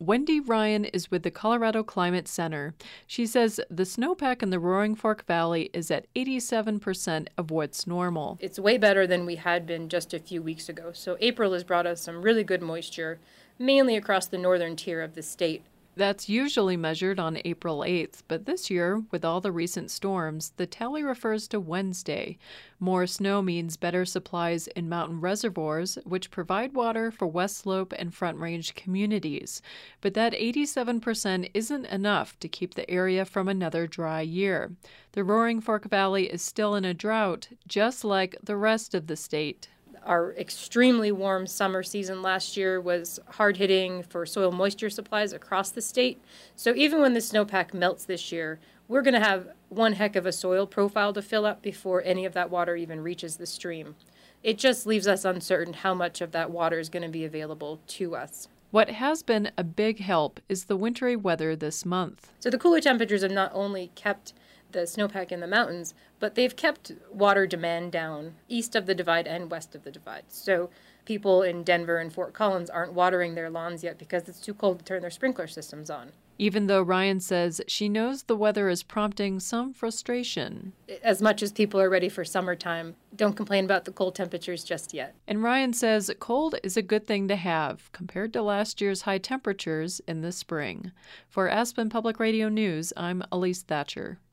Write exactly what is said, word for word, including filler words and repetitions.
Wendy Ryan is with the Colorado Climate Center. She says the snowpack in the Roaring Fork Valley is at eighty-seven percent of what's normal. It's way better than we had been just a few weeks ago. So April has brought us some really good moisture, mainly across the northern tier of the state. That's usually measured on April eighth, but this year, with all the recent storms, the tally refers to Wednesday. More snow means better supplies in mountain reservoirs, which provide water for West Slope and Front Range communities. But that eighty-seven percent isn't enough to keep the area from another dry year. The Roaring Fork Valley is still in a drought, just like the rest of the state. Our extremely warm summer season last year was hard-hitting for soil moisture supplies across the state. So even when the snowpack melts this year, we're going to have one heck of a soil profile to fill up before any of that water even reaches the stream. It just leaves us uncertain how much of that water is going to be available to us. What has been a big help is the wintry weather this month. So the cooler temperatures have not only kept the snowpack in the mountains, but they've kept water demand down east of the divide and west of the divide. So people in Denver and Fort Collins aren't watering their lawns yet because it's too cold to turn their sprinkler systems on. Even though Ryan says she knows the weather is prompting some frustration. As much as people are ready for summertime, don't complain about the cold temperatures just yet. And Ryan says cold is a good thing to have compared to last year's high temperatures in the spring. For Aspen Public Radio News, I'm Elise Thatcher.